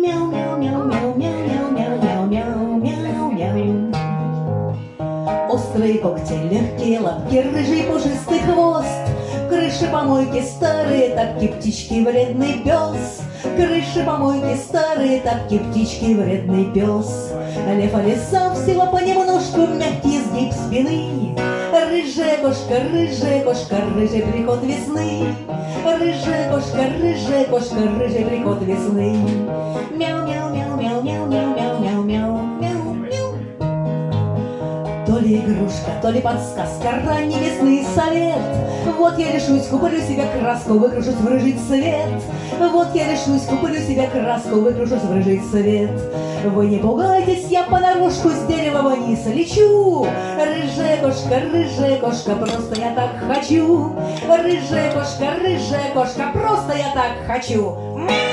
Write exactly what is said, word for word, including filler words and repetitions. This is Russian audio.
Мяу-мяу-мяу-мяу-мяу-мяу-мяу-мяу-мяу-мяу. Острые когти, легкие лапки, рыжий пушистый хвост. Крыши помойки старые, тапки, птички, вредный пес. Крыши помойки старые, тапки, птички, вредный пес. Лев а лиса всего понемножку, мягкий изгиб спины. Рыжая кошка, рыжая кошка, рыжий приход весны. Рыжая кошка, рыжая кошка, рыжий приход весны. Мяу-мяу-мяу-мяу-мяу-мяу-мяу-мяу-мяу. То ли игрушка, то ли подсказка, ранний весны совет. Вот я решусь, куплю себе краску, выкрашусь в рыжий цвет. Вот я решусь, куплю себе краску, выкрашусь в рыжий цвет. Вы не пугайтесь, я понарошку с дерева вниз лечу. Рыжая кошка, рыжая кошка, просто я так хочу. Рыжая кошка, рыжая кошка, просто я так хочу.